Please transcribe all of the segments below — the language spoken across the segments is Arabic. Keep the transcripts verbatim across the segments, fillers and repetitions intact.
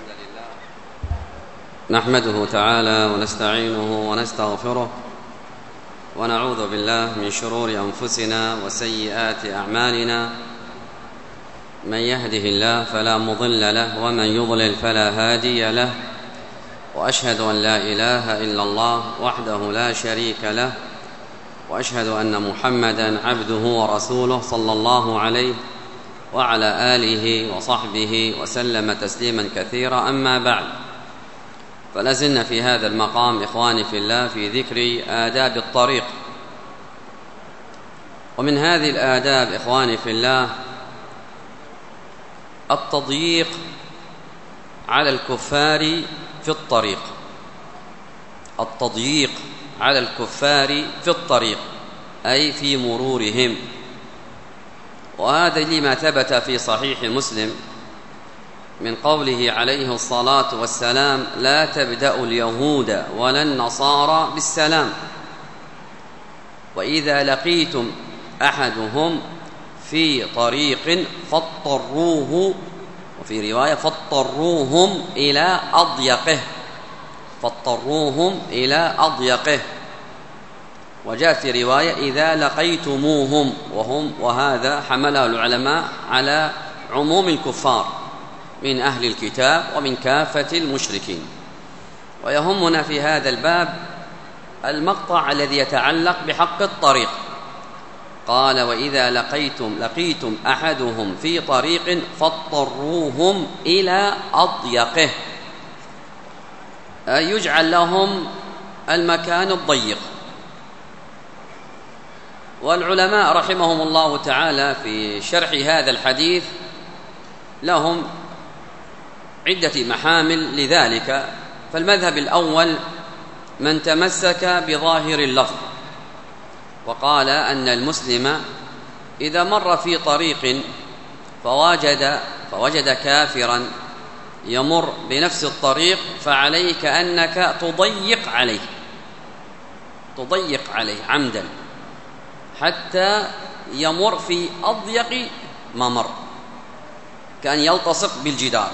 الحمد لله نحمده تعالى ونستعينه ونستغفره ونعوذ بالله من شرور أنفسنا وسيئات أعمالنا. من يهده الله فلا مضل له ومن يضلل فلا هادي له، وأشهد أن لا إله إلا الله وحده لا شريك له، وأشهد أن محمدًا عبده ورسوله صلى الله عليه وعلى آله وصحبه وسلم تسليمًا كثيرا. أما بعد، فلازلنا في هذا المقام إخواني في الله في ذكر آداب الطريق. ومن هذه الآداب إخواني في الله التضييق على الكفار في الطريق. التضييق على الكفار في الطريق أي في مرورهم. وهذا لما ثبت في صحيح مسلم من قوله عليه الصلاة والسلام: لا تبدأوا اليهود ولا النصارى بالسلام، وإذا لقيتم أحدهم في طريق فاضطروه، وفي رواية فاضطروهم إلى أضيقه، فاضطروهم إلى أضيقه. وجاء في رواية إذا لقيتموهم، وهم وهذا حمله العلماء على عموم الكفار من أهل الكتاب ومن كافة المشركين. ويهمنا في هذا الباب المقطع الذي يتعلق بحق الطريق. قال: وإذا لقيتم لقيتم أحدهم في طريق فاضطروهم إلى أضيقه، أي يجعل لهم المكان الضيق. والعلماء رحمهم الله تعالى في شرح هذا الحديث لهم عدة محامل لذلك. فالمذهب الأول من تمسك بظاهر اللفظ وقال أن المسلم إذا مر في طريق فوجد, فوجد كافرا يمر بنفس الطريق فعليك أنك تضيق عليه، تضيق عليه عمدا حتى يمر في أضيق ما مر، كان يلتصق بالجدار،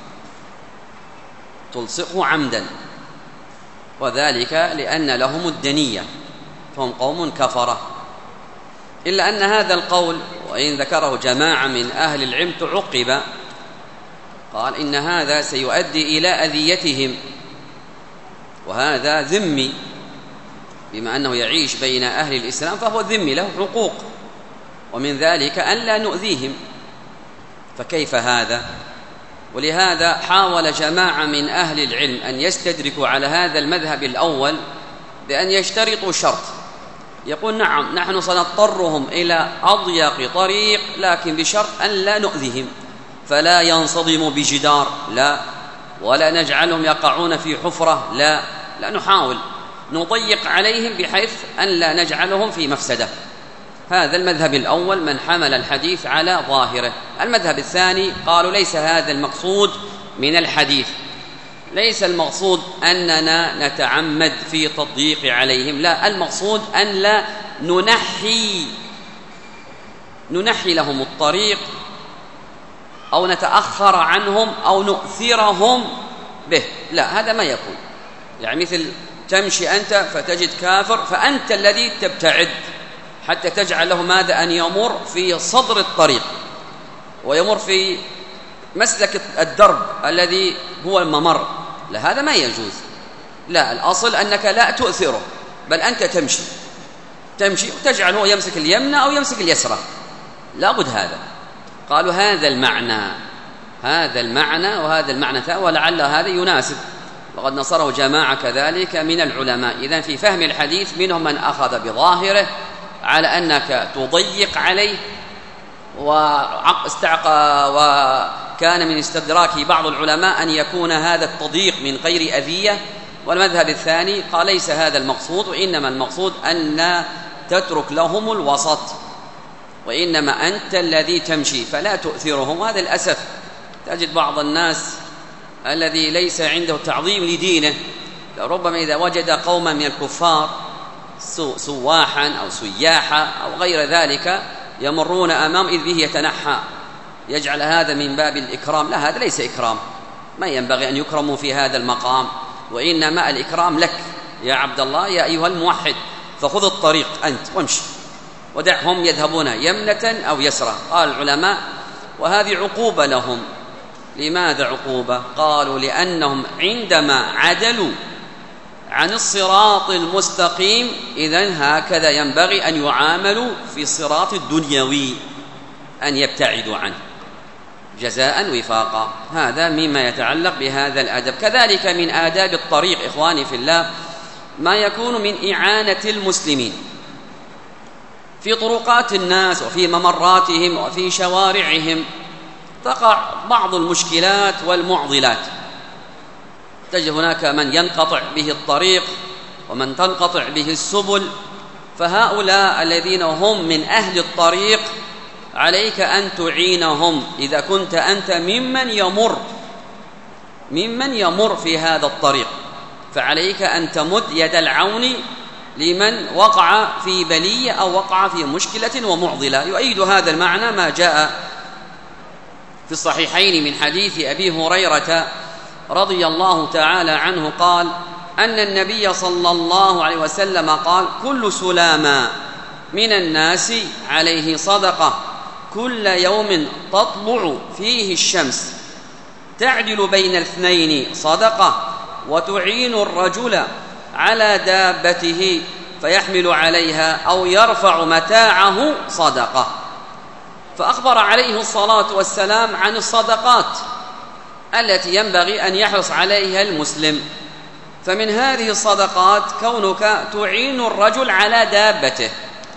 تلصقه عمدا. وذلك لأن لهم الدنية، فهم قوم كفرة. إلا أن هذا القول وإن ذكره جماعة من أهل العلم تعقب، قال إن هذا سيؤدي إلى أذيتهم، وهذا ذمي، بما أنه يعيش بين أهل الإسلام فهو ذمي له حقوق، ومن ذلك أن لا نؤذيهم، فكيف هذا؟ ولهذا حاول جماعة من أهل العلم أن يستدركوا على هذا المذهب الأول بأن يشترطوا شرط، يقول: نعم نحن سنضطرهم إلى أضيق طريق لكن بشرط أن لا نؤذيهم، فلا ينصدموا بجدار، لا، ولا نجعلهم يقعون في حفرة، لا، لا، نحاول نضيق عليهم بحيث أن لا نجعلهم في مفسدة. هذا المذهب الأول من حمل الحديث على ظاهره. المذهب الثاني قالوا ليس هذا المقصود من الحديث، ليس المقصود أننا نتعمد في تضييق عليهم، لا، المقصود أن لا ننحي ننحي لهم الطريق أو نتأخر عنهم أو نؤثرهم به، لا، هذا ما يكون. يعني مثل تمشي أنت فتجد كافر فأنت الذي تبتعد حتى تجعل له ماذا؟ أن يمر في صدر الطريق ويمر في مسلك الدرب الذي هو الممر، لا، هذا ما يجوز. لا، الأصل أنك لا تؤثره، بل أنت تمشي تمشي وتجعل هو يمسك اليمنى أو يمسك اليسرى، لا بد هذا. قالوا هذا المعنى، هذا المعنى وهذا المعنى، ولعل هذا يناسب، وقد نصره جماعة كذلك من العلماء. إذن في فهم الحديث منهم من أخذ بظاهره على أنك تضيق عليه، وكان من استدراكه بعض العلماء أن يكون هذا التضييق من غير أذية. والمذهب الثاني قال ليس هذا المقصود، وإنما المقصود أن تترك لهم الوسط، وإنما أنت الذي تمشي فلا تؤثرهم. وهذا الأسف تجد بعض الناس الذي ليس عنده تعظيم لدينه، ربما إذا وجد قوما من الكفار سواحا أو سياحا أو غير ذلك يمرون أمام إذ به يتنحى، يجعل هذا من باب الإكرام. لا، هذا ليس إكرام، ما ينبغي أن يكرموا في هذا المقام، وإنما الإكرام لك يا عبد الله يا أيها الموحد، فخذ الطريق أنت وامشي ودعهم يذهبون يمنة أو يسرى. قال العلماء وهذه عقوبة لهم. لماذا عقوبة؟ قالوا لأنهم عندما عدلوا عن الصراط المستقيم إذن هكذا ينبغي أن يعاملوا في الصراط الدنيوي، أن يبتعدوا عنه جزاء وفاقا. هذا مما يتعلق بهذا الأدب. كذلك من آداب الطريق إخواني في الله ما يكون من إعانة المسلمين في طرقات الناس وفي ممراتهم وفي شوارعهم. تقع بعض المشكلات والمعضلات، تجد هناك من ينقطع به الطريق ومن تنقطع به السبل، فهؤلاء الذين هم من أهل الطريق عليك أن تعينهم. إذا كنت أنت ممن يمر ممن يمر في هذا الطريق فعليك أن تمد يد العون لمن وقع في بلية أو وقع في مشكلة ومعضلة. يؤيد هذا المعنى ما جاء في الصحيحين من حديث أبي هريرة رضي الله تعالى عنه قال أن النبي صلى الله عليه وسلم قال كل سلامة من الناس عليه صدقة كل يوم تطلع فيه الشمس تعدل بين الاثنين صدقة وتعين الرجل على دابته فيحمل عليها أو يرفع متاعه صدقة. فأخبر عليه الصلاة والسلام عن الصدقات التي ينبغي أن يحرص عليها المسلم. فمن هذه الصدقات كونك تعين الرجل على دابته،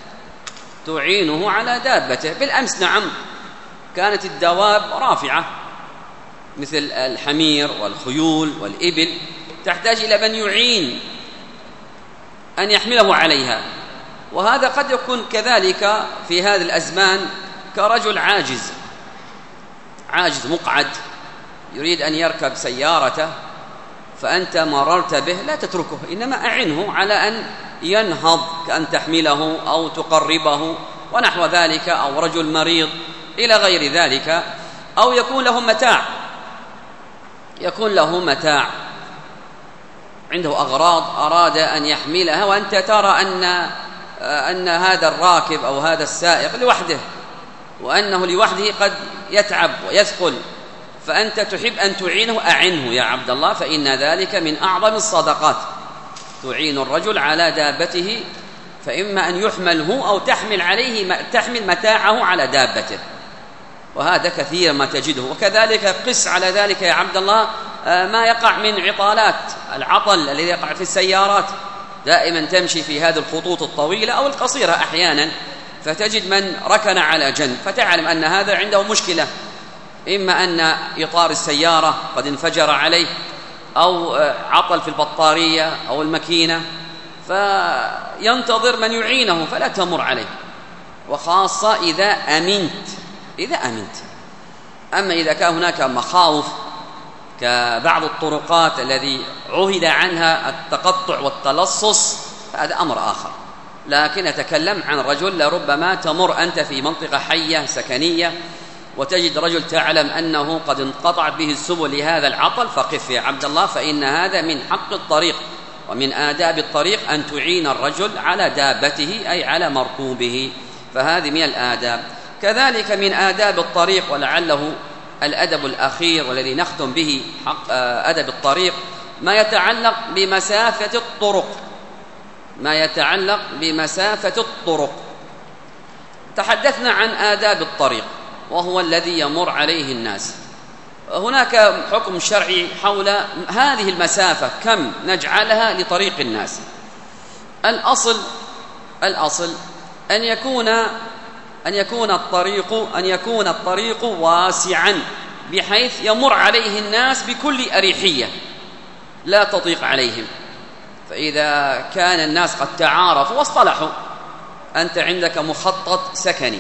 تعينه على دابته. بالأمس نعم كانت الدواب رافعة مثل الحمير والخيول والإبل، تحتاج إلى من يعين أن يحمله عليها. وهذا قد يكون كذلك في هذه الأزمان كرجل عاجز عاجز مقعد يريد أن يركب سيارته، فأنت مررت به لا تتركه، إنما أعنه على أن ينهض، كأن تحمله أو تقربه ونحو ذلك، أو رجل مريض إلى غير ذلك، أو يكون له متاع يكون له متاع عنده أغراض أراد أن يحملها، وأنت ترى أن أن هذا الراكب أو هذا السائق لوحده، وأنه لوحده قد يتعب ويثقل، فأنت تحب أن تعينه، أعنه يا عبد الله، فإن ذلك من أعظم الصدقات. تعين الرجل على دابته، فإما أن يحمل هو أو تحمل عليه تحمل متاعه على دابته، وهذا كثير ما تجده. وكذلك قس على ذلك يا عبد الله ما يقع من عطالات، العطل الذي يقع في السيارات، دائما تمشي في هذه الخطوط الطويلة أو القصيرة أحيانا، فتجد من ركن على جنب، فتعلم أن هذا عنده مشكلة، إما أن إطار السيارة قد انفجر عليه، أو عطل في البطارية أو الماكينة، فينتظر من يعينه فلا تمر عليه، وخاصة إذا أمنت إذا أمنت أما إذا كان هناك مخاوف كبعض الطرقات الذي عهد عنها التقطع والتلصص، هذا أمر آخر. لكن أتكلم عن رجل لربما تمر أنت في منطقة حية سكنية وتجد رجل تعلم أنه قد انقطع به السبل لهذا العطل، فقف يا عبد الله، فإن هذا من حق الطريق ومن آداب الطريق أن تعين الرجل على دابته أي على مركوبه، فهذه من الآداب. كذلك من آداب الطريق، ولعله الأدب الأخير والذي نختم به حق أدب الطريق، ما يتعلق بمسافة الطرق ما يتعلق بمسافة الطرق. تحدثنا عن آداب الطريق وهو الذي يمر عليه الناس. هناك حكم شرعي حول هذه المسافة، كم نجعلها لطريق الناس. الأصل الأصل أن يكون أن يكون الطريق أن يكون الطريق واسعا بحيث يمر عليه الناس بكل أريحية لا تضيق عليهم. فإذا كان الناس قد تعارفوا واصطلحوا، أنت عندك مخطط سكني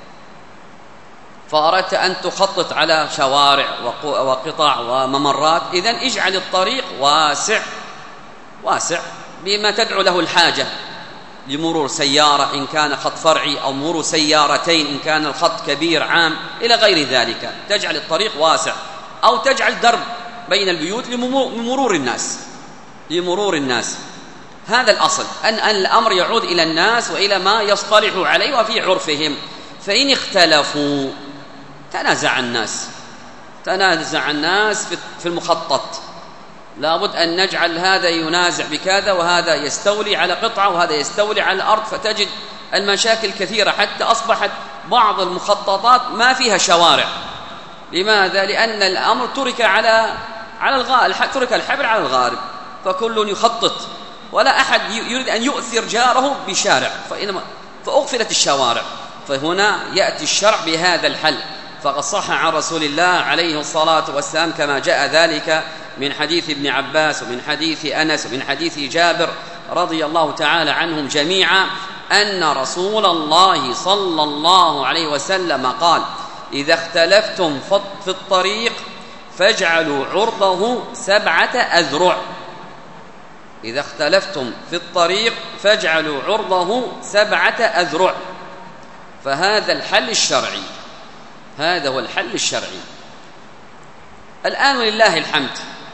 فأردت أن تخطط على شوارع وقطع وممرات، إذن اجعل الطريق واسع واسع بما تدعو له الحاجة، لمرور سيارة إن كان خط فرعي، أو مرور سيارتين إن كان الخط كبير عام، إلى غير ذلك. تجعل الطريق واسع، أو تجعل درب بين البيوت لمرور الناس لمرور الناس هذا الأصل، أن الأمر يعود إلى الناس وإلى ما يصطلح عليه وفي عرفهم. فإن اختلفوا تنازع الناس تنازع الناس في المخطط، لابد أن نجعل هذا ينازع بكذا وهذا يستولي على قطعة وهذا يستولي على الأرض، فتجد المشاكل كثيرة حتى أصبحت بعض المخططات ما فيها شوارع. لماذا؟ لأن الأمر ترك على على الغالب، ترك الحبل على الغارب، فكل يخطط ولا أحد يريد أن يؤثر جاره بشارع، فإنما فأغفلت الشوارع. فهنا يأتي الشرع بهذا الحل. فقد صح عن رسول الله عليه الصلاة والسلام كما جاء ذلك من حديث ابن عباس ومن حديث أنس ومن حديث جابر رضي الله تعالى عنهم جميعا أن رسول الله صلى الله عليه وسلم قال: إذا اختلفتم في الطريق فاجعلوا عرضه سبعة أذرع. إذا اختلفتم في الطريق فاجعلوا عرضه سبعة أذرع. فهذا الحل الشرعي، هذا هو الحل الشرعي. الآن ولله الحمد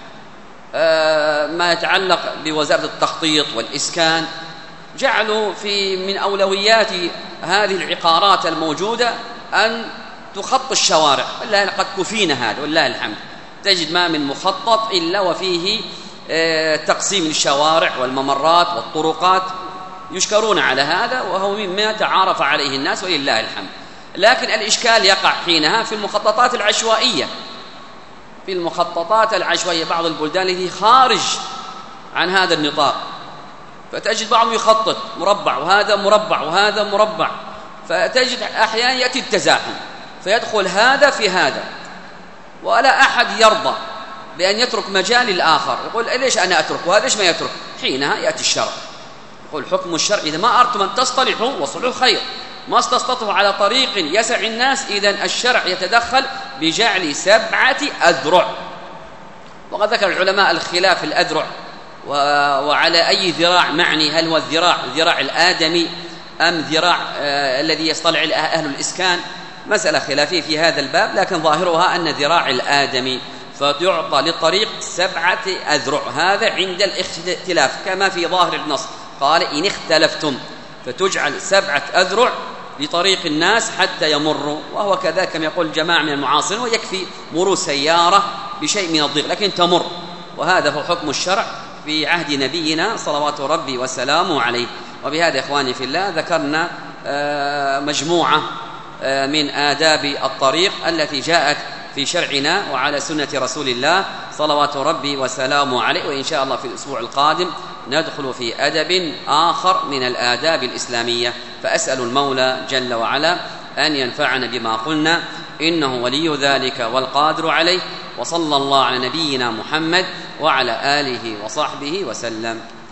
ما يتعلق بوزارة التخطيط والإسكان جعلوا في من أولويات هذه العقارات الموجودة أن تخط الشوارع، والله قد كفينا هذا والله الحمد. تجد ما من مخطط إلا وفيه تقسيم الشوارع والممرات والطرقات، يشكرون على هذا وهو مما تعارف عليه الناس ولله الحمد. لكن الإشكال يقع حينها في المخططات العشوائية، في المخططات العشوائية بعض البلدان التي خارج عن هذا النطاق، فتجد بعضهم يخطط مربع وهذا مربع وهذا مربع، فتجد أحيانا يأتي التزاحم فيدخل هذا في هذا، ولا أحد يرضى بأن يترك مجال للآخر، يقول ليش أنا أترك وهذا ليش ما يترك. حينها يأتي الشرع يقول حكم الشرع: إذا ما أردتم أن تصطلحوا وصلوا خير، ما استسطتوا على طريق يسع الناس، إذن الشرع يتدخل بجعل سبعة أذرع. وقد ذكر العلماء الخلاف الأذرع وعلى أي ذراع معني، هل هو الذراع ذراع الآدمي أم ذراع آه الذي يصطلح أهل الإسكان؟ مسألة خلافية في هذا الباب، لكن ظاهرها أن ذراع الآدمي، فيعطى للطريق سبعة أذرع. هذا عند الاختلاف كما في ظاهر النص، قال: إن اختلفتم فتجعل سبعة أذرع لطريق الناس حتى يمروا. وهو كذلك كما يقول جماعة من المعاصرين، ويكفي مرور سيارة بشيء من الضيق لكن تمر. وهذا هو حكم الشرع في عهد نبينا صلوات ربي وسلامه عليه. وبهذا إخواني في الله ذكرنا مجموعة من آداب الطريق التي جاءت في شرعنا وعلى سنة رسول الله صلوات ربي وسلامه عليه. وإن شاء الله في الأسبوع القادم ندخل في أدب آخر من الآداب الإسلامية. فأسأل المولى جل وعلا أن ينفعنا بما قلنا، إنه ولي ذلك والقادر عليه. وصلى الله على نبينا محمد وعلى آله وصحبه وسلم.